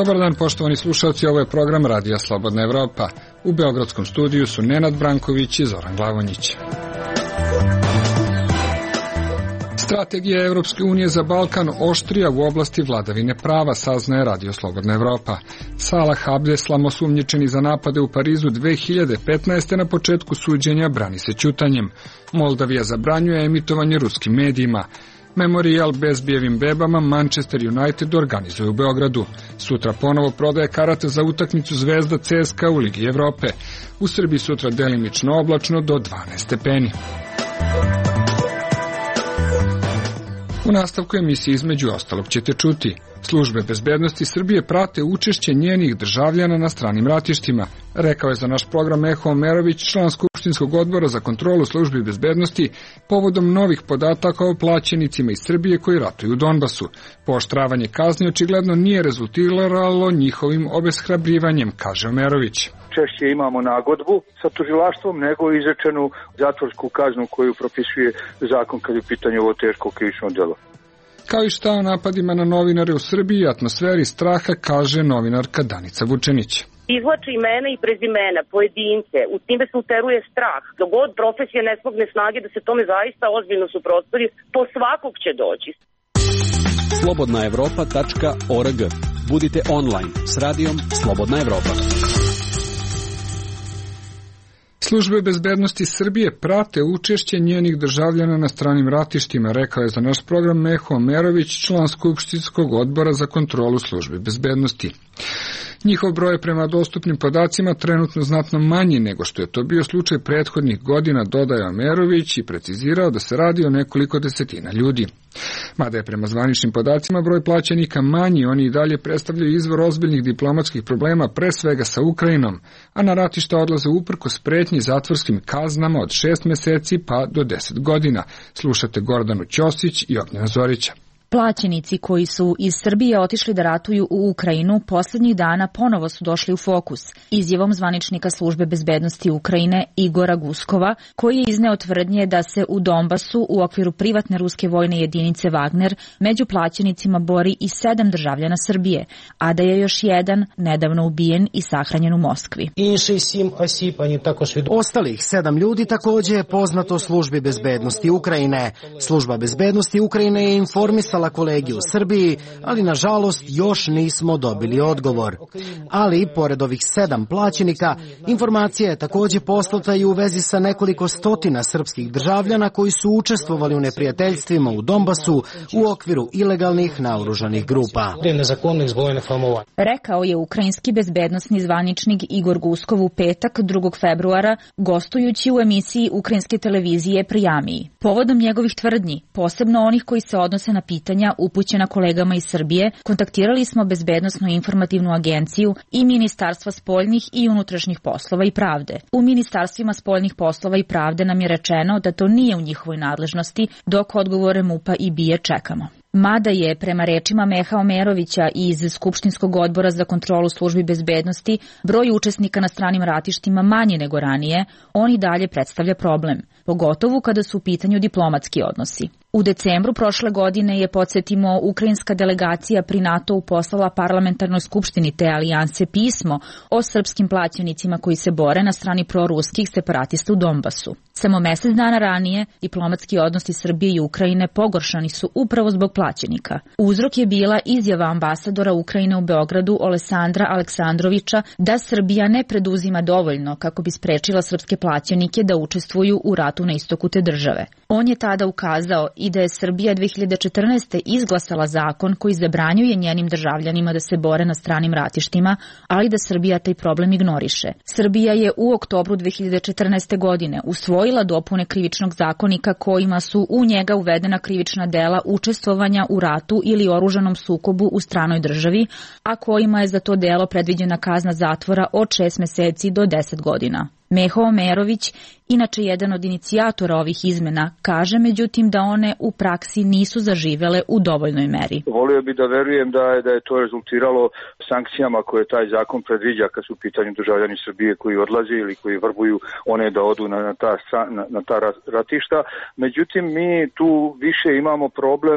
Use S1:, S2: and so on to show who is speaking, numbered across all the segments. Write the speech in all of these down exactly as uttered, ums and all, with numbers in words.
S1: Dobar dan, poštovani slušalci, ovo je program Radija Slobodna Evropa. U beogradskom studiju su Nenad Branković i Zoran Glavonjić. Strategija Evropske unije za Balkan oštrija u oblasti vladavine prava, saznaje Radio Slobodna Evropa. Salah Abdeslam, osumnjičeni za napade u Parizu dve hiljade petnaeste. na početku suđenja brani se ćutanjem. Moldavija zabranjuje emitovanje ruskim medijima. Memorijal bezbijevim bebama Manchester United organizuje u Beogradu. Sutra ponovo prodaje karate za utakmicu Zvezda C S K A u Ligi Evrope. U Srbiji sutra delimično oblačno do dvanaest stepeni. U nastavku emisije između ostalog ćete čuti: službe bezbednosti Srbije prate učešće njenih državljana na stranim ratištima, rekao je za naš program Meho Omerović, član Skupštinskog odbora za kontrolu službi bezbednosti, povodom novih podataka o plaćenicima iz Srbije koji ratuju u Donbasu. Pooštravanje kazni očigledno nije rezultiralo njihovim obeshrabrivanjem, kaže Omerović.
S2: Češće imamo nagodbu sa tužilaštvom nego izrečenu zatvorsku kaznu koju propisuje zakon kad je u pitanju ovo teško krivično delo.
S1: Kao i šta o napadima na novinare u Srbiji i atmosferi straha, kaže novinarka Danica Vučenić.
S3: Izvlači imena i prezimena, pojedince, u time se uteruje strah. Dok god profesija ne smogne snage da se tome zaista ozbiljno suprotstavi, po svakog će doći.
S4: slobodna evropa tačka org. Budite online s radijom Slobodna Evropa.
S1: Službe bezbednosti Srbije prate učešće njenih državljana na stranim ratištima, rekao je za naš program Meho Omerović, član Skupštinskog odbora za kontrolu službe bezbednosti. Njihov broj je prema dostupnim podacima trenutno znatno manji nego što je to bio slučaj prethodnih godina, dodaje Omerović i precizirao da se radi o nekoliko desetina ljudi. Mada je prema zvaničnim podacima broj plaćenika manji, oni i dalje predstavljaju izvor ozbiljnih diplomatskih problema, pre svega sa Ukrajinom, a na ratišta odlaze uprkos pretnji zatvorskim kaznama od šest meseci pa do deset godina. Slušate Gordanu Ćosić i Ognjena Zorića.
S5: Plaćenici koji su iz Srbije otišli da ratuju u Ukrajinu poslednjih dana ponovo su došli u fokus, izjavom zvaničnika službe bezbednosti Ukrajine Igora Guskova, koji je izneo tvrdnje da se u Donbasu u okviru privatne ruske vojne jedinice Wagner među plaćenicima bori i sedam državljana Srbije, a da je još jedan nedavno ubijen i sahranjen u Moskvi.
S6: Ostalih sedam ljudi takođe je poznato službi bezbednosti Ukrajine. Služba bezbednosti Ukrajine je informisala kolegi u Srbiji, ali nažalost još nismo dobili odgovor. Ali, pored ovih sedam plaćenika, informacija je takođe poslata i u vezi sa nekoliko stotina srpskih državljana koji su učestvovali u neprijateljstvima u Donbasu u okviru ilegalnih naoružanih grupa.
S5: Rekao je ukrajinski bezbednosni zvaničnik Igor Guskov u petak drugog februara, gostujući u emisiji ukrajinske televizije Prijamiji. Povodom njegovih tvrdnji, posebno onih koji se odnose na pitanja upućena kolegama iz Srbije, kontaktirali smo Bezbednosnu informativnu agenciju i Ministarstva spoljnih i unutrašnjih poslova i pravde. U Ministarstvima spoljnih poslova i pravde nam je rečeno da to nije u njihovoj nadležnosti, dok odgovore MUP-a i B I A čekamo. Mada je, prema rečima Meha Omerovića iz Skupštinskog odbora za kontrolu službi bezbednosti, broj učesnika na stranim ratištima manje nego ranije, on i dalje predstavlja problem, pogotovo kada su u pitanju diplomatski odnosi. U decembru prošle godine je, podsjetimo, ukrajinska delegacija pri NATO-u poslala parlamentarnoj skupštini te alijanse pismo o srpskim plaćenicima koji se bore na strani proruskih separatista u Donbasu. Samo mesec dana ranije, diplomatski odnosi Srbije i Ukrajine pogoršani su upravo zbog plaćenika. Uzrok je bila izjava ambasadora Ukrajine u Beogradu Olesandra Aleksandrovića da Srbija ne preduzima dovoljno kako bi sprečila srpske plaćenike da učestvuju u ratu na istoku te države. On je tada ukazao i da je Srbija dve hiljade četrnaeste. izglasala zakon koji zabranjuje njenim državljanima da se bore na stranim ratištima, ali da Srbija taj problem ignoriše. Srbija je u oktobru dve hiljade četrnaeste. godine usvojila dopune krivičnog zakonika kojima su u njega uvedena krivična dela učestvovanja u ratu ili oružanom sukobu u stranoj državi, a kojima je za to delo predviđena kazna zatvora od šest meseci do deset godina. Meho Omerović inače jedan od inicijatora ovih izmena, kaže međutim da one u praksi nisu zaživele u dovoljnoj meri.
S2: Volio bi da verujem da je, da je to rezultiralo sankcijama koje taj zakon predviđa kad su u pitanju državljani Srbije koji odlaze ili koji vrbuju one da odu na, na, ta, na, na ta ratišta. Međutim, mi tu više imamo problem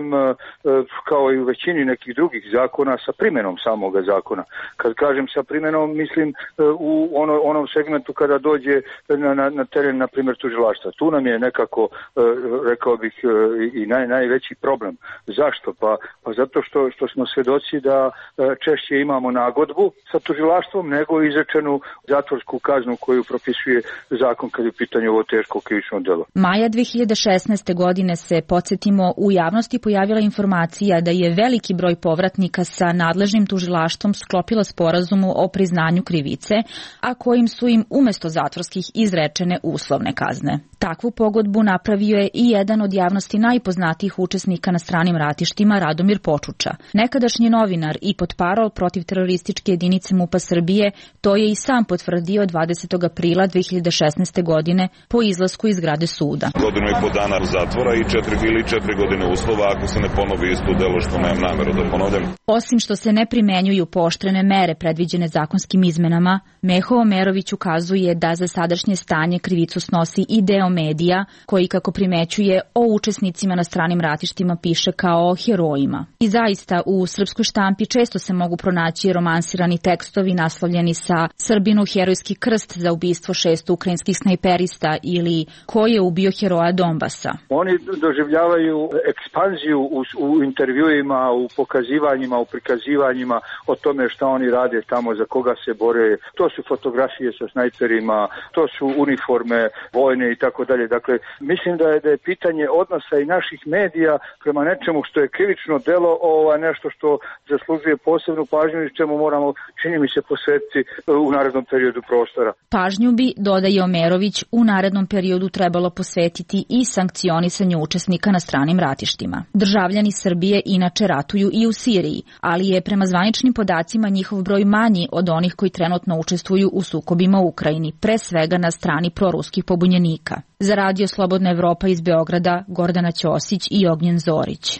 S2: kao i u većini nekih drugih zakona sa primjenom samoga zakona. Kad kažem sa primjenom, mislim u ono, onom segmentu kada dođe na, na, na teren, na primjer, tužilaštva. Tu nam je nekako, rekao bih, i naj, najveći problem. Zašto? Pa, pa zato što, što smo svedoci da češće imamo nagodbu sa tužilaštvom nego izrečenu zatvorsku kaznu koju propisuje zakon kad je u pitanju ovo teško krivično delo.
S5: Maja dve hiljade šesnaeste. godine se, podsjetimo, u javnosti pojavila informacija da je veliki broj povratnika sa nadležnim tužilaštvom sklopila sporazumu o priznanju krivice, a kojim su im umesto zatvorskih izrečene uslovne kazne. Takvu pogodbu napravio je i jedan od javnosti najpoznatijih učesnika na stranim ratištima, Radomir Počuča. Nekadašnji novinar i potparol protiv terorističke jedinice MUP-a Srbije, to je i sam potvrdio dvadesetog aprila dve hiljade šesnaeste. godine po izlasku iz zgrade suda.
S7: Godinu i po dana zatvora i četiri ili četiri godine uslova ako se ne ponovi isto delo što nemam nameru da ponovim.
S5: Osim što se ne primenjuju pooštrene mere predviđene zakonskim izmenama, Meho Omerović ukazuje da za sadašnje stanje krivicu snosi i deo medija koji, kako primećuje, o učesnicima na stranim ratištima piše kao o herojima. I zaista u srpskoj štampi često se mogu pronaći romansirani tekstovi naslovljeni sa Srbinu herojski krst za ubistvo šest ukrajinskih snajperista ili ko je ubio heroja Donbasa.
S2: Oni doživljavaju ekspanziju u, u intervjuima, u pokazivanjima, u prikazivanjima o tome šta oni rade tamo, za koga se bore. To su fotografije sa snajperima, to su uniforme vojne i tako dalje. Dakle, mislim da je, da je pitanje odnosa i naših medija prema nečemu što je krivično delo, ovo nešto što zaslužuje posebnu pažnju i čemu moramo, čini mi se, posvetiti u narednom periodu prostora.
S5: Pažnju bi, dodaje Omerović, u narednom periodu trebalo posvetiti i sankcionisanju učesnika na stranim ratištima. Državljani Srbije inače ratuju i u Siriji, ali je prema zvaničnim podacima njihov broj manji od onih koji trenutno učestvuju u sukobima u Ukrajini, pre svega na strani proruskih pobunjenika. Za Radio Slobodna Evropa iz Beograda, Gordana Ćosić i Ognjen Zorić.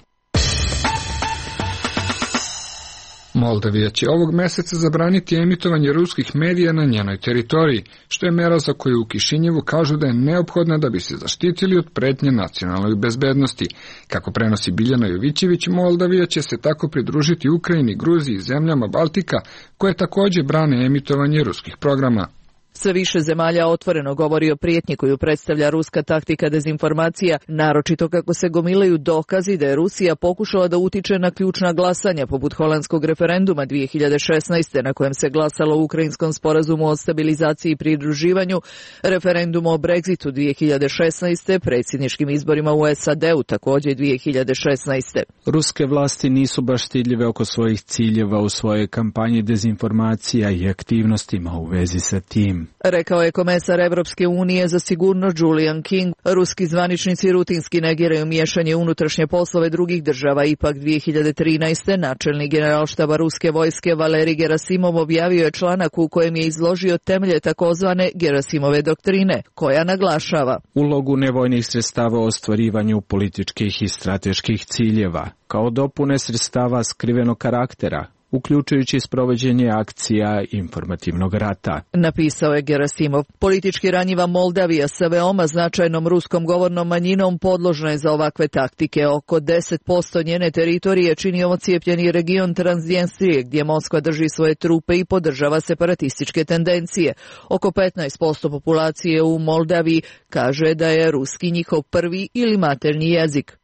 S1: Moldavija će ovog meseca zabraniti emitovanje ruskih medija na njenoj teritoriji, što je mera za koju u Kišinjevu kažu da je neophodna da bi se zaštitili od pretnje nacionalnoj bezbednosti. Kako prenosi Biljana Jovićević, Moldavija će se tako pridružiti Ukrajini, Gruziji i zemljama Baltika, koje takođe brane emitovanje ruskih programa.
S8: Sve više zemalja otvoreno govori o prijetnji koju predstavlja ruska taktika dezinformacija, naročito kako se gomilaju dokazi da je Rusija pokušala da utiče na ključna glasanja, poput holandskog referenduma dve hiljade šesnaeste. na kojem se glasalo o ukrajinskom sporazumu o stabilizaciji i pridruživanju, referendum o Brexitu dve hiljade šesnaeste, predsjedničkim izborima u S A D-u također dve hiljade šesnaeste.
S9: Ruske vlasti nisu baš stidljive oko svojih ciljeva u svojoj kampanji dezinformacija i aktivnostima u vezi sa tim,
S8: rekao je komesar Evropske unije za sigurnost Julian King. Ruski zvaničnici rutinski negiraju miješanje unutrašnje poslove drugih država. Ipak dve hiljade trinaeste. načelnik generalštaba ruske vojske Valerij Gerasimov objavio je članak u kojem je izložio temelje takozvane Gerasimove doktrine, koja naglašava
S9: ulogu nevojnih sredstava u ostvarivanju političkih i strateških ciljeva, kao dopune sredstava skrivenog karaktera, uključujući sprovođenje akcija informativnog rata.
S8: Napisao je Gerasimov. Politički ranjiva Moldavija sa veoma značajnom ruskom govornom manjinom podložna je za ovakve taktike. Oko deset posto njene teritorije čini ocijepljeni region Transdjenstrije, gdje Moskva drži svoje trupe i podržava separatističke tendencije. Oko petnaest posto populacije u Moldaviji kaže da je ruski njihov prvi ili maternji jezik.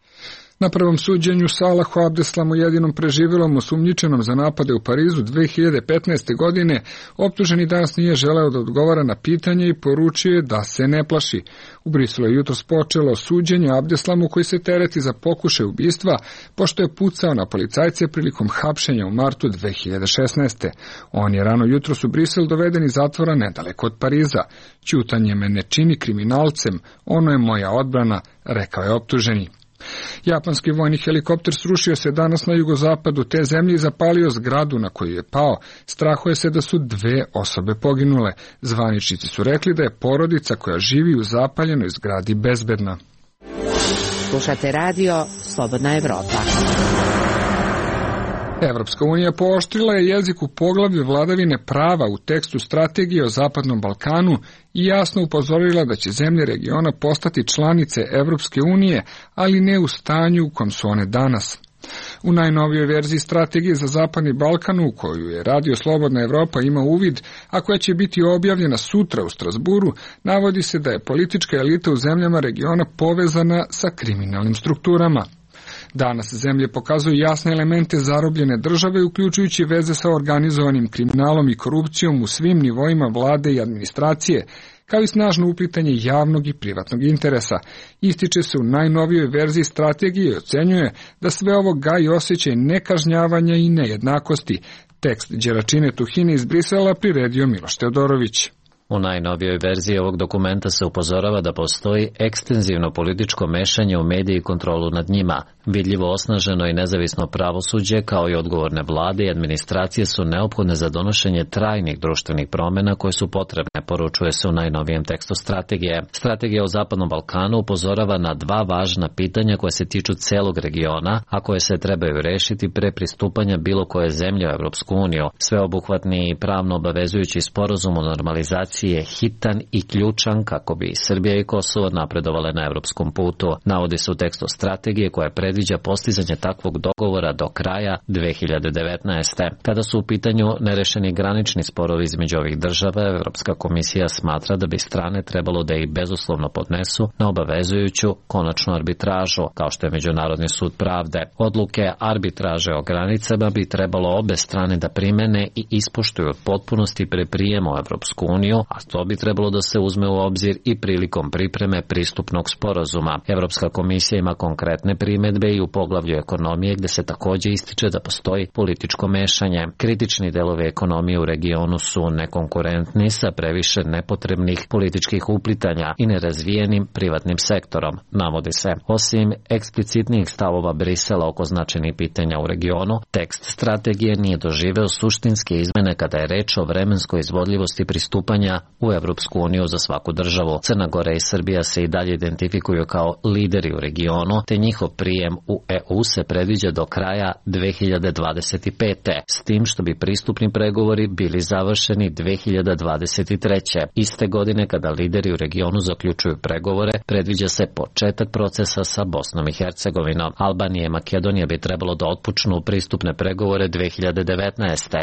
S1: Na prvom suđenju Salahu Abdeslamu, jedinom preživelom osumnjičenom za napade u Parizu dve hiljade petnaeste. godine, optuženi danas nije želeo da odgovara na pitanje i poručio je da se ne plaši. U Briselu je jutros počelo suđenje Abdeslamu, koji se tereti za pokušaj ubistva, pošto je pucao na policajce prilikom hapšenja u martu dve hiljade šesnaeste. On je rano jutros u Brisel doveden iz zatvora nedaleko od Pariza. Ćutanje me ne čini kriminalcem, ono je moja odbrana, rekao je optuženi. Japanski vojni helikopter srušio se danas na jugozapadu te zemlje i zapalio zgradu na koju je pao. Strahuje se da su dve osobe poginule. Zvaničnici su rekli da je porodica koja živi u zapaljenoj zgradi bezbedna.
S10: Slušate radio Slobodna Evropa.
S1: Evropska unija pooštrila je jezik u poglavlju vladavine prava u tekstu strategije o Zapadnom Balkanu i jasno upozorila da će zemlje regiona postati članice Evropske unije, ali ne u stanju u kom su one danas. U najnovijoj verziji strategije za Zapadni Balkan, u koju je Radio Slobodna Evropa ima uvid, a koja će biti objavljena sutra u Strasburu, navodi se da je politička elita u zemljama regiona povezana sa kriminalnim strukturama. Danas zemlje pokazuju jasne elemente zarobljene države, uključujući veze sa organizovanim kriminalom i korupcijom u svim nivoima vlade i administracije, kao i snažno uplitanje javnog i privatnog interesa. Ističe se u najnovijoj verziji strategije i ocenjuje da sve ovo gaji osjećaj nekažnjavanja i nejednakosti. Tekst Đeračine Tuhine iz Brisela priredio Miloš Teodorović.
S11: U najnovijoj verziji ovog dokumenta se upozorava da postoji ekstenzivno političko mešanje u mediji i kontrolu nad njima. Vidljivo osnaženo i nezavisno pravosuđe, kao i odgovorne vlade i administracije su neophodne za donošenje trajnih društvenih promjena koje su potrebne, poručuje se u najnovijem tekstu strategije. Strategija o Zapadnom Balkanu upozorava na dva važna pitanja koje se tiču celog regiona, a koje se trebaju rešiti pre pristupanja bilo koje zemlje u Evropsku uniju. Sveobuhvatni i pravno obavezujući sporazum o normalizaciji je hitan i ključan kako bi Srbija i Kosovo napredovale na evropskom putu. Navodi se u tekstu strategije koja predviđa postizanje takvog dogovora do kraja dve hiljade devetnaeste. Kada su u pitanju nerešeni granični sporovi između ovih država, Evropska komisija smatra da bi strane trebalo da ih bezuslovno podnesu na obavezujuću konačnu arbitražu, kao što je Međunarodni sud pravde. Odluke arbitraže o granicama bi trebalo obe strane da primene i ispoštuju od potpunosti pre prijema u Evropsku uniju, a to bi trebalo da se uzme u obzir i prilikom pripreme pristupnog sporazuma. Evropska komisija ima konkretne primedbe i u poglavlju ekonomije, gde se takođe ističe da postoji političko mešanje. Kritični delovi ekonomije u regionu su nekonkurentni sa previše nepotrebnih političkih uplitanja i nerazvijenim privatnim sektorom, navodi se. Osim eksplicitnijih stavova Brisela oko značajnih pitanja u regionu, tekst strategije nije doživeo suštinske izmene kada je reč o vremenskoj izvodljivosti pristupanja u Evropsku uniju za svaku državu. Crna Gora i Srbija se i dalje identifikuju kao lideri u regionu, te njihov prijem u E U se predviđa do kraja dve hiljade dvadeset pete, s tim što bi pristupni pregovori bili završeni dve hiljade dvadeset treće. Iste godine, kada lideri u regionu zaključuju pregovore, predviđa se početak procesa sa Bosnom i Hercegovinom. Albanija i Makedonija bi trebalo da otpočnu pristupne pregovore dve hiljade devetnaeste.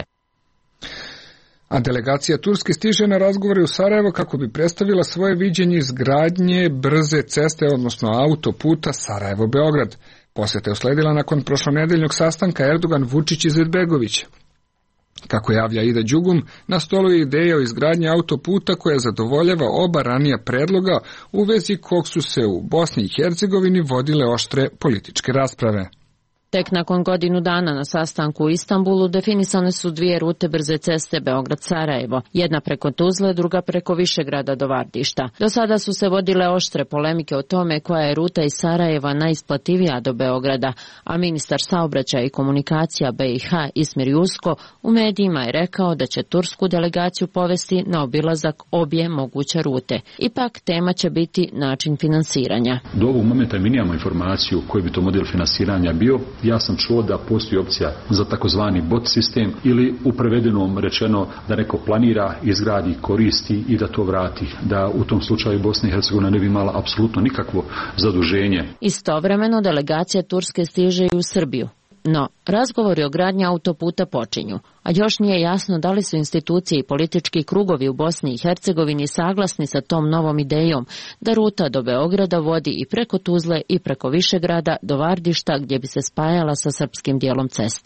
S1: A delegacija Turske stiže na razgovore u Sarajevo kako bi predstavila svoje viđenje izgradnje brze ceste, odnosno autoputa Sarajevo-Beograd. Posjeta je usledila nakon prošlonedeljnog sastanka Erdogan-Vučić-Izetbegović. Kako javlja Ida Đugum, na stolu je ideja o izgradnji autoputa koja zadovoljava oba ranija predloga, u vezi kog su se u Bosni i Hercegovini vodile oštre političke rasprave.
S12: Tek nakon godinu dana na sastanku u Istanbulu definisane su dvije rute brze ceste Beograd-Sarajevo, jedna preko Tuzle, druga preko Višegrada do Vardišta. Do sada su se vodile oštre polemike o tome koja je ruta iz Sarajeva najisplativija do Beograda, a ministar saobraćaja i komunikacija B i H Ismir Jusko u medijima je rekao da će tursku delegaciju povesti na obilazak obje moguće rute. Ipak tema će biti način finansiranja.
S13: Do ovog momenta mi nemamo informaciju koji bi to model finansiranja bio. Ja sam čuo da postoji opcija za takozvani bot sistem ili u prevedenom rečeno da neko planira, izgradi, koristi i da to vrati. Da u tom slučaju Bosna i Hercegovina ne bi imala apsolutno nikakvo zaduženje.
S12: Istovremeno delegacija Turske stiže i u Srbiju. No, razgovori o gradnji autoputa počinju, a još nije jasno da li su institucije i politički krugovi u Bosni i Hercegovini saglasni sa tom novom idejom da ruta do Beograda vodi i preko Tuzle i preko Višegrada do Vardišta, gdje bi se spajala sa srpskim dijelom ceste.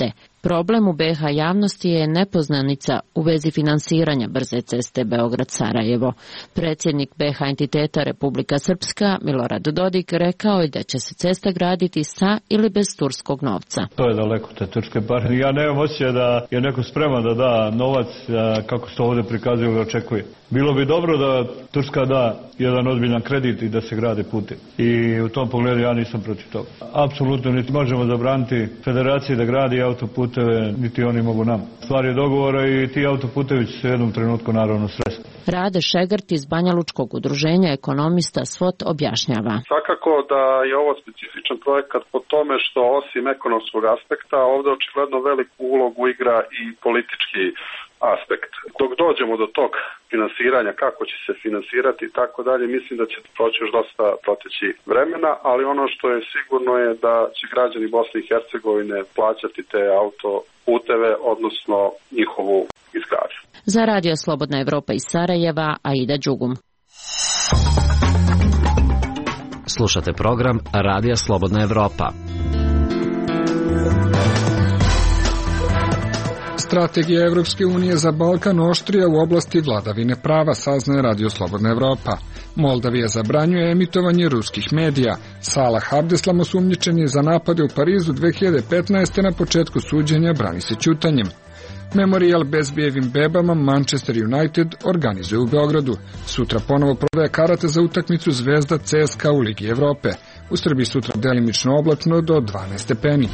S12: Problem u be ha javnosti je nepoznanica u vezi finansiranja brze ceste Beograd-Sarajevo. Predsjednik be ha entiteta Republika Srpska, Milorad Dodik, rekao je da će se cesta graditi sa ili bez turskog novca.
S14: To je daleko te turske pare. Ja nemam osjećaj da je neko spreman da da novac kako se to ovdje prikazuje i očekuje. Bilo bi dobro da Turska da jedan ozbiljan kredit i da se grade putevi. I u tom pogledu ja nisam protiv toga. Apsolutno niti možemo zabraniti federaciji da gradi autoputeve, niti oni mogu nam. Stvar je dogovora i ti autoputevi će se u jednom trenutku naravno sresti.
S12: Rade Šegrt iz Banjalučkog udruženja ekonomista SWOT objašnjava.
S15: Svakako da je ovo specifičan projekat po tome što osim ekonomskog aspekta ovdje očigledno veliku ulogu igra i politički aspekt. Dok dođemo do tog finansiranja, kako će se finansirati i tako dalje, mislim da će proći još dosta proteći vremena, ali ono što je sigurno je da će građani Bosne i Hercegovine plaćati te autoputeve, odnosno njihovu izgradnju.
S12: Za Radio Slobodna Evropa iz Sarajeva, Aida Đugum.
S11: Slušate program Radija Slobodna Evropa.
S1: Strategija Evropske unije za Balkan oštrija u oblasti vladavine prava, saznaje Radio Slobodna Evropa. Moldavija zabranjuje emitovanje ruskih medija. Salah Abdeslam osumnjičen je za napade u Parizu dve hiljade petnaeste. na početku suđenja brani se ćutanjem. Memorijal bezbijevim bebama Manchester United organizuje u Beogradu. Sutra ponovo prodaje karate za utakmicu Zvezda C S K A u Ligi Evrope. U Srbiji sutra delimično oblačno do dvanaest stepeni.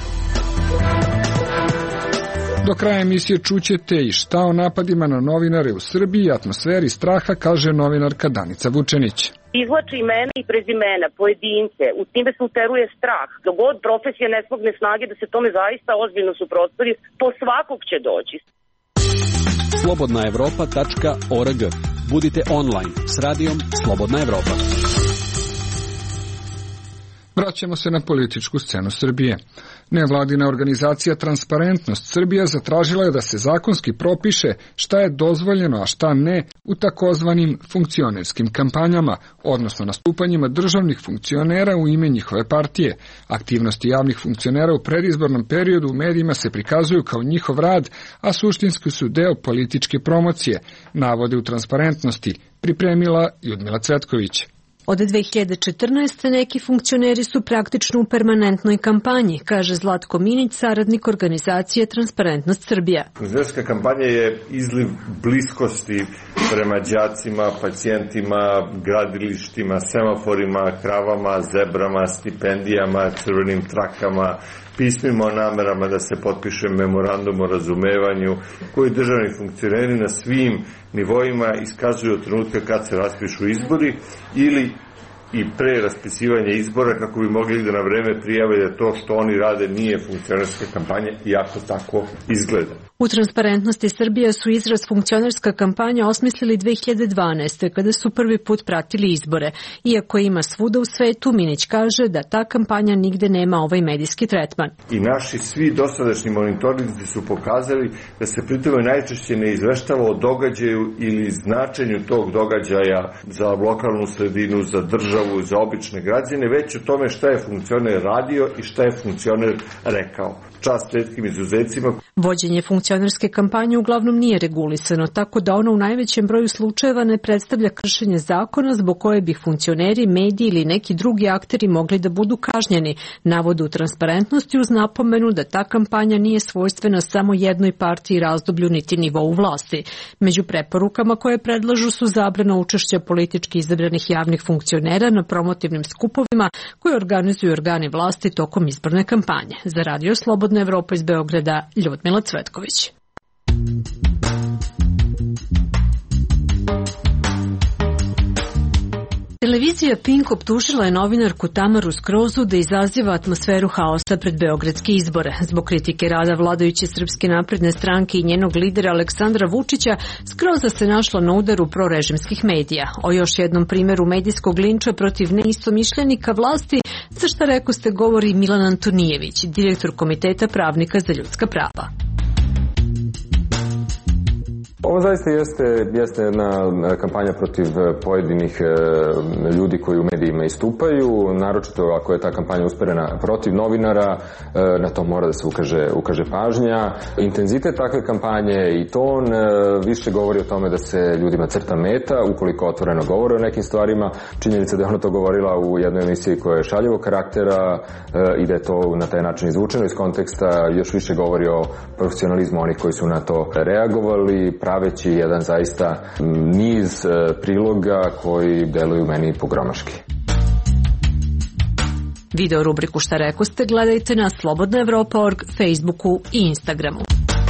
S1: Do kraja emisije čućete i šta o napadima na novinare u Srbiji i atmosferi straha, kaže novinarka Danica Vučenić.
S3: Izvlači imena i prezimena, pojedince, u time se uteruje strah. Dok god profesija ne smogne snage da se tome zaista ozbiljno suprotstavi, po svakog će doći.
S4: slobodna evropa tačka org. Budite online s radijom Slobodna Evropa.
S1: Vraćamo se na političku scenu Srbije. Nevladina organizacija Transparentnost Srbija zatražila je da se zakonski propiše šta je dozvoljeno, a šta ne u takozvanim funkcionerskim kampanjama, odnosno nastupanjima državnih funkcionera u ime njihove partije. Aktivnosti javnih funkcionera u predizbornom periodu u medijima se prikazuju kao njihov rad, a suštinski su deo političke promocije, navode u Transparentnosti, pripremila Ljudmila Cvetković.
S16: Od dve hiljade četrnaeste. neki funkcioneri su praktično u permanentnoj kampanji, kaže Zlatko Minić, saradnik organizacije Transparentnost Srbija.
S17: Funkcionerska kampanja je izliv bliskosti prema đacima, pacijentima, gradilištima, semaforima, kravama, zebrama, stipendijama, crvenim trakama, pismima o namerama da se potpiše memorandum o razumevanju, koji državni funkcioneri na svim nivoima iskazuju od trenutka kad se raspišu izbori ili i pre raspisivanja izbora kako bi mogli da na vreme prijave da to što oni rade nije funkcionerska kampanja, iako tako izgleda.
S16: U Transparentnosti Srbija su izraz funkcionerska kampanja osmislili dve hiljade dvanaeste. kada su prvi put pratili izbore. Iako ima svuda u svetu, Minić kaže da ta kampanja nigde nema ovaj medijski tretman.
S17: I naši svi dosadašnji monitorinzi su pokazali da se pritome najčešće ne izveštava o događaju ili značenju tog događaja za lokalnu sredinu, za državu, za obične građane, već o tome šta je funkcioner radio i šta je funkcioner rekao. Čast retkim izuzecima.
S16: Vođenje funkcionerske kampanje uglavnom nije regulisano, tako da ono u najvećem broju slučajeva ne predstavlja kršenje zakona zbog koje bi funkcioneri, mediji ili neki drugi akteri mogli da budu kažnjeni, navode u Transparentnosti uz napomenu da ta kampanja nije svojstvena samo jednoj partiji, razdoblju niti nivou vlasti. Među preporukama koje predlažu su zabrana učešća politički izabranih javnih funkcionera na promotivnim skupovima koje organizuju organi vlasti tokom izborne kampanje. Za Radio Slobodna Evropa iz Beograda, Ljudmila Cvetković. Televizija Pink optužila je novinarku Tamaru Skrozu da izaziva atmosferu haosa pred beogradske izbore. Zbog kritike rada vladajuće Srpske napredne stranke i njenog lidera Aleksandra Vučića, Skroza se našla na udaru prorežimskih medija. O još jednom primjeru medijskog linča protiv neistomišljenika vlasti, za šta rekoste govori Milan Antonijević, direktor Komiteta pravnika za ljudska prava.
S18: Ovo zaista jeste, jeste jedna kampanja protiv pojedinih ljudi koji u medijima istupaju, naročito ako je ta kampanja usmerena protiv novinara, na to mora da se ukaže, ukaže pažnja. Intenzitet takve kampanje i ton više govori o tome da se ljudima crta meta, ukoliko otvoreno govore o nekim stvarima. Činjenica da je ona to govorila u jednoj emisiji koja je šaljivog karaktera i da je to na taj način izvučeno iz konteksta, još više govori o profesionalizmu onih koji su na to reagovali, praveći jedan zaista niz priloga koji deluju meni pogromaški.
S16: Video rubriku Šta rekoste gledajte na slobodna evropa tačka org, Facebooku i Instagramu.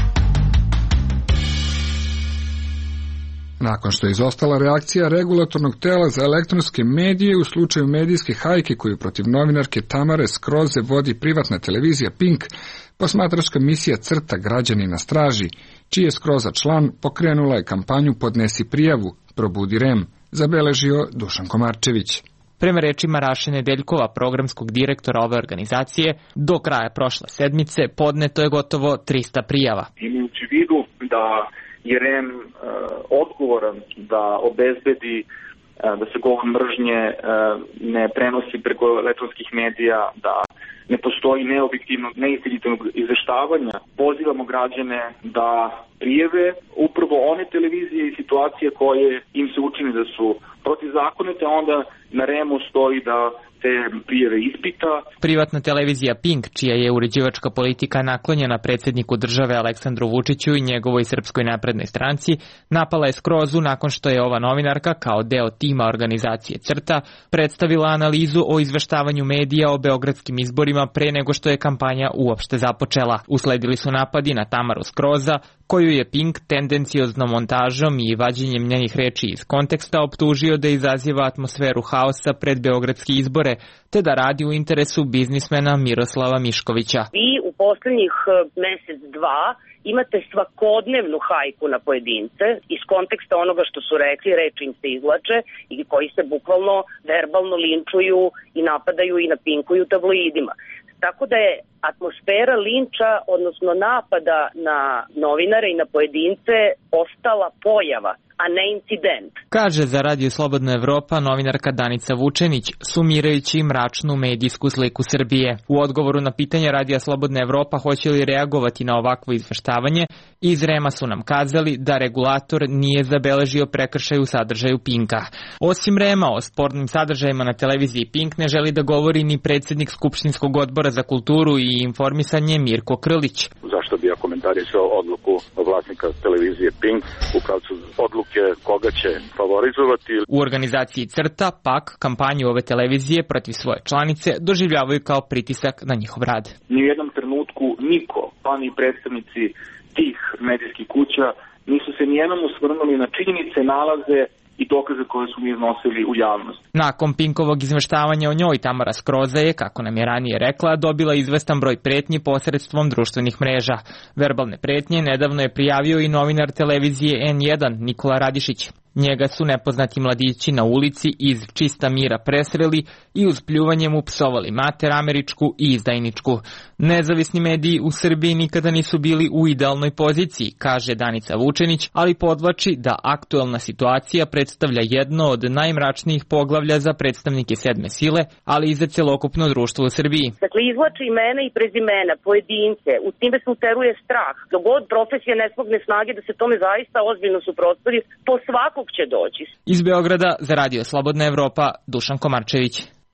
S1: Nakon što je izostala reakcija regulatornog tela za elektronske medije u slučaju medijske hajke koju protiv novinarke Tamare Skroze vodi privatna televizija Pink, posmatračka misija CRTA Građani na straži, čiji je Skroza član, pokrenula je kampanju Podnesi prijavu, probudi R E M, zabeležio Dušan Komarčević.
S19: Prema rečima Raše Nedeljkova, programskog direktora ove organizacije, do kraja prošle sedmice podneto je gotovo trista prijava.
S20: Imajući vidu da je R E M uh, odgovoran da obezbedi uh, da se govor mržnje uh, ne prenosi preko elektronskih medija, da ne postoji neobjektivno, neistinitog izveštavanja, pozivamo građane da prijeve upravo one televizije i situacije koje im se učini da su protivzakonite, onda na R E M-u stoji da te prijeve ispita.
S19: Privatna televizija Pink, čija je uređivačka politika naklonjena predsjedniku države Aleksandru Vučiću i njegovoj Srpskoj naprednoj stranci, napala je Skrozu nakon što je ova novinarka, kao deo tima organizacije CRTA, predstavila analizu o izveštavanju medija o beogradskim izborima pre nego što je kampanja uopšte započela. Usledili su napadi na Tamaru Skroza, koju je Pink tendencijoznom montažom i vađenjem njenih reči iz konteksta optužio da izaziva atmosferu haosa pred beogradske izbore, te da radi u interesu biznismena Miroslava Miškovića.
S3: Vi u poslednjih mesec, dva imate svakodnevnu hajku na pojedince iz konteksta onoga što su rekli, reči im se izvlače i koji se bukvalno verbalno linčuju i napadaju i napinkuju tabloidima. Tako da je atmosfera linča, odnosno napada na novinare i na pojedince ostala pojava, a ne incident.
S19: Kaže za Radio Slobodna Evropa novinarka Danica Vučenić, sumirajući mračnu medijsku sliku Srbije. U odgovoru na pitanje Radija Slobodna Evropa hoće li reagovati na ovakvo izveštavanje, iz R E M-a su nam kazali da regulator nije zabeležio prekršaj u sadržaju Pinka. Osim R E M-a o spornim sadržajima na televiziji Pink ne želi da govori ni predsjednik Skupštinskog odbora za kulturu i informisanje Mirko Krlić.
S21: Zašto bi ja komentarisao odluku vlasnika televizije Pink u pravcu odluke koga će favorizovati?
S19: U organizaciji CRTA pak kampanju ove televizije protiv svoje članice doživljavaju kao pritisak na njihov rad.
S20: Ni u jednom trenutku niko, pa ni predstavnici tih medijskih kuća, nisu se nijednom osvrnuli na činjenice, nalaze i dokaze koje su mi iznosili u javnost.
S19: Nakon Pinkovog izveštavanja o njoj, Tamara Skroza je, kako nam je ranije rekla, dobila izvestan broj pretnji posredstvom društvenih mreža. Verbalne pretnje nedavno je prijavio i novinar televizije N jedan Nikola Radišić. Njega su nepoznati mladići na ulici iz čista mira presreli i uz pljuvanje mu psovali mater američku i izdajničku. Nezavisni mediji u Srbiji nikada nisu bili u idealnoj poziciji, kaže Danica Vučenić, ali podvlači da aktuelna situacija predstavlja jedno od najmračnijih poglavlja za predstavnike sedme sile, ali i za celokupno društvo u Srbiji.
S3: Dakle, izvlači imena i prezimena, pojedince, u time se uteruje strah. Dok god profesija ne smogne snage da se tome zaista ozbiljno suprotstavi, po svakog će doći.
S19: Iz Beograda za Radio Slobodna Evropa, Dušan Komarčević.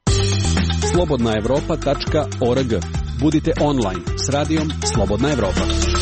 S4: slobodna evropa tačka org. Budite online s radijom Slobodna Evropa.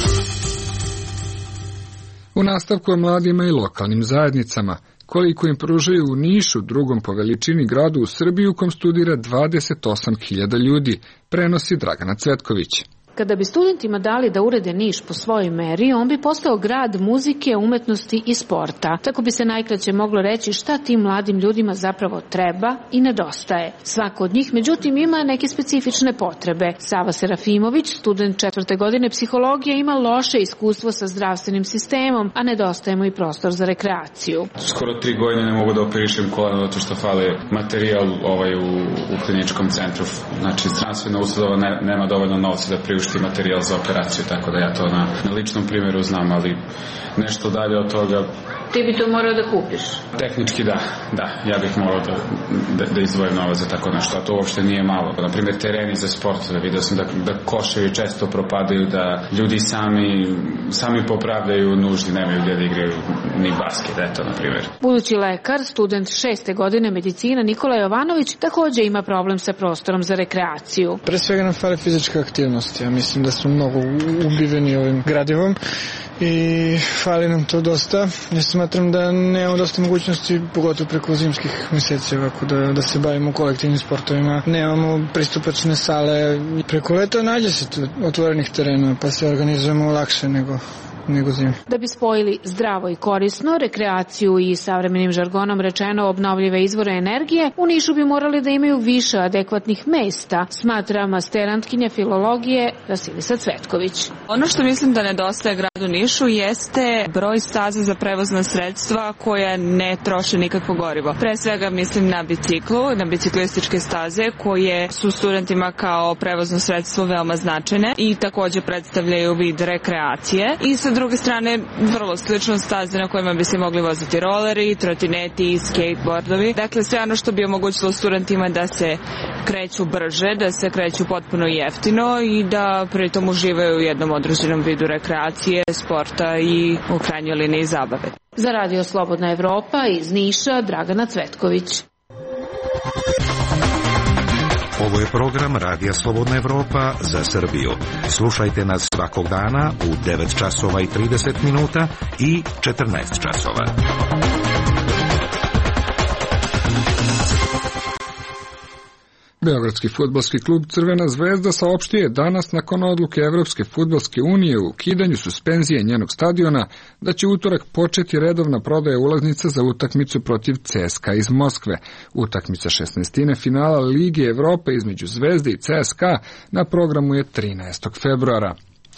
S1: U nastavku o mladima i lokalnim zajednicama, koliko im pružaju u Nišu, drugom po veličini gradu u Srbiji, u kom studira dvadeset osam hiljada ljudi, prenosi Dragana Cvetković.
S22: Kada bi studentima dali da urede Niš po svojoj meri, on bi postao grad muzike, umetnosti i sporta. Tako bi se najkraće moglo reći šta tim mladim ljudima zapravo treba i nedostaje. Svako od njih, međutim, ima neke specifične potrebe. Sava Serafimović, student četvrte godine psihologije, ima loše iskustvo sa zdravstvenim sistemom, a nedostaje mu i prostor za rekreaciju.
S23: Skoro tri godine ne mogu da operišem koleno zato što fale materijal ovaj u, u kliničkom centru. Znači, zdravstvena ustanova ne, nema dovoljno novca da priušti priušti materijal za operaciju, tako da ja to na, na ličnom primjeru znam, ali nešto dalje od toga...
S22: Ti bi to morao da kupiš?
S23: Tehnički da, da. Ja bih morao da, da, da izdvojim novac za tako nešto, a to uopšte nije malo. Naprimjer, tereni za sport, da vidio sam da, da koševi često propadaju, da ljudi sami, sami popravljaju nuždi, nemaju gdje da igraju ni basket, eto, naprimjer.
S22: Budući lekar, student šeste godine medicina Nikola Jovanović također ima problem sa prostorom za rekreaciju.
S2: Pre svega nam fali fizička aktivnost. Ja mislim da smo mnogo ubiveni ovim gradivom i fali nam to dosta. Ja smatram da nemamo dosta mogućnosti, pogotovo preko zimskih mjeseci, ovako da, da se bavimo kolektivnim sportovima. Nemamo pristupačne sale. Preko leta nađe se tu otvorenih terena, pa se organizujemo lakše nego... nego zimi.
S22: Da bi spojili zdravo i korisno, rekreaciju i savremenim žargonom rečeno obnovljive izvore energije, u Nišu bi morali da imaju više adekvatnih mesta, smatra masterantkinja filologije Vasilisa Cvetković.
S6: Ono što mislim da nedostaje gradu Nišu jeste broj staza za prevozna sredstva koja ne troše nikakvo gorivo. Pre svega mislim na biciklu, na biciklističke staze koje su studentima kao prevozno sredstvo veoma značajne i također predstavljaju vid rekreacije. I sa druge strane, vrlo slično staze na kojima bi se mogli voziti roleri, trotineti i skateboardovi. Dakle, sve ono što bi omogućilo studentima da se kreću brže, da se kreću potpuno jeftino i da pritom uživaju u jednom određenom vidu rekreacije, sporta i u krajnjoj liniji zabave.
S22: Za Radio Slobodna Evropa iz Niša, Dragana Cvetković.
S7: Ovo je program Radija Slobodna Evropa za Srbiju. Slušajte nas svakog dana u devet časova i trideset minuta i četrnaest časova.
S1: Beogradski fudbalski klub Crvena zvezda saopštio je danas nakon odluke Evropske fudbalske unije u ukidanju suspenzije njenog stadiona da će utorak početi redovna prodaja ulaznica za utakmicu protiv C S K A iz Moskve. Utakmica šesnaestine finala Lige Evrope između Zvezde i C S K A na programu je trinaestog februara.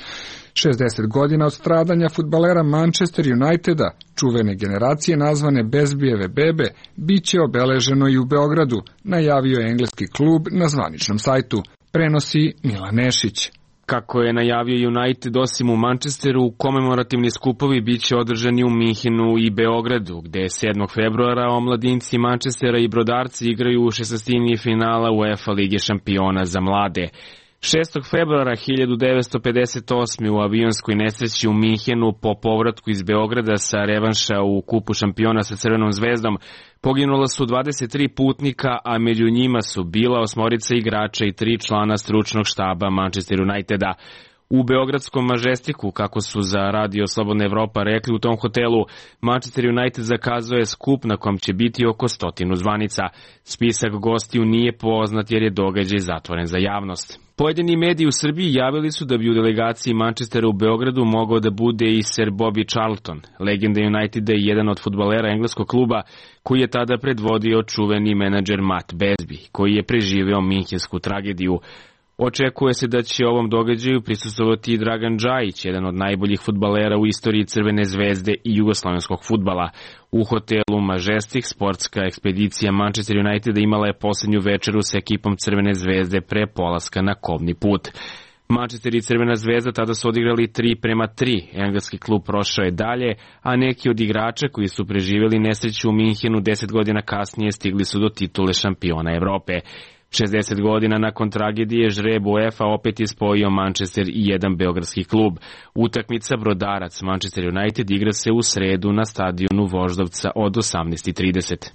S1: šezdeset godina od stradanja fudbalera Manchester Uniteda, čuvene generacije nazvane Bezbijeve bebe, bit će obeleženo i u Beogradu, najavio je engleski klub na zvaničnom sajtu. Prenosi Milan Nešić.
S24: Kako je najavio United, osim u Manchesteru, komemorativni skupovi bit će održani u Minhenu i Beogradu, gde sedmog februara omladinci Manchestera i Brodarci igraju u šesnaestini finala UEFA Lige šampiona za mlade. šestog februara hiljadu devetsto pedeset osme u avionskoj nesreći u Minhenu po povratku iz Beograda sa revanša u kupu šampiona sa Crvenom zvezdom poginula su dvadeset tri putnika, a među njima su bila osmorica igrača i tri člana stručnog štaba Manchester Uniteda. U beogradskom Majestiku, kako su za Radio Slobodna Evropa rekli, u tom hotelu Manchester United zakazuje skup na kom će biti oko stotinu zvanica. Spisak gostiju nije poznat jer je događaj zatvoren za javnost. Pojedini mediji u Srbiji javili su da bi u delegaciji Manchestera u Beogradu mogao da bude i Sir Bobby Charlton, legenda Uniteda i jedan od fudbalera engleskog kluba koji je tada predvodio čuveni menadžer Matt Busby, koji je preživeo minhensku tragediju. Očekuje se da će ovom događaju prisustvovati i Dragan Džajić, jedan od najboljih fudbalera u istoriji Crvene zvezde i jugoslovenskog fudbala. U hotelu Majestic sportska ekspedicija Manchester Uniteda imala je posljednju večeru sa ekipom Crvene zvezde pre polaska na kovni put. Manchester i Crvena zvezda tada su odigrali tri prema tri. Engleski klub prošao je dalje, a neki od igrača koji su preživjeli nesreću u Minhenu deset godina kasnije stigli su do titule šampiona Evrope. šezdeset godina nakon tragedije žreb UEFA opet je spojio Manchester i jedan beogradski klub. Utakmica Brodarac Manchester United igra se u sredu na stadionu Voždovca od osamnaest i trideset.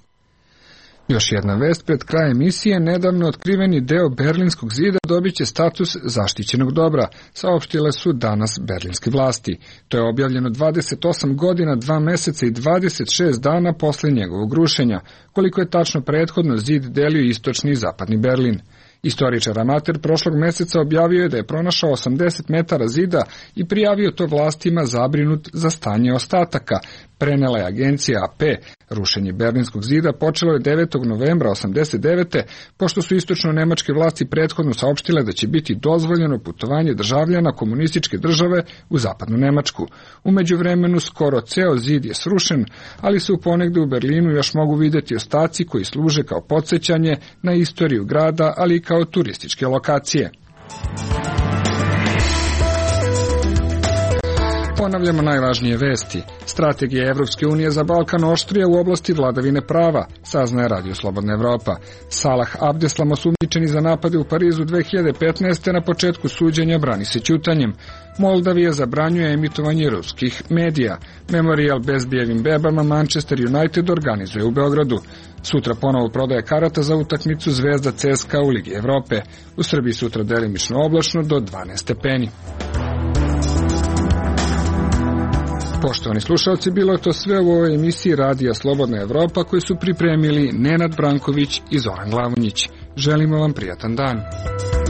S1: Još jedna vest pred kraj emisije, nedavno otkriveni deo Berlinskog zida dobit će status zaštićenog dobra, saopštile su danas berlinske vlasti. To je objavljeno dvadeset osam godina, dva meseca i dvadeset šest dana posle njegovog rušenja, koliko je tačno prethodno zid delio istočni i zapadni Berlin. Istoričar amater prošlog meseca objavio je da je pronašao osamdeset metara zida i prijavio to vlastima zabrinut za stanje ostataka. Prenela je agencija A P. Rušenje Berlinskog zida počelo je devetog novembra osamdeset devete. pošto su istočno-nemačke vlasti prethodno saopštile da će biti dozvoljeno putovanje državljana komunističke države u zapadnu Nemačku. U međuvremenu skoro ceo zid je srušen, ali se u ponegde u Berlinu još mogu vidjeti ostaci koji služe kao podsjećanje na istoriju grada, ali i kao turističke lokacije. Ponavljamo najvažnije vesti. Strategija Evropske unije za Balkan oštrija u oblasti vladavine prava, saznaje Radio Slobodna Evropa. Salah Abdeslam, osumnjičeni za napade u Parizu dve hiljade petnaeste. na početku suđenja brani se ćutanjem. Moldavija zabranjuje emitovanje ruskih medija. Memorial bezbijevim bebama Manchester United organizuje u Beogradu. Sutra ponovo prodaje karata za utakmicu Zvezda C S K A u Ligi Evrope. U Srbiji sutra delimično oblačno do dvanaest stepeni. Poštovani slušalci, bilo je to sve u ovoj emisiji Radija Slobodna Evropa koju su pripremili Nenad Branković i Zoran Glavonjić. Želimo vam prijatan dan.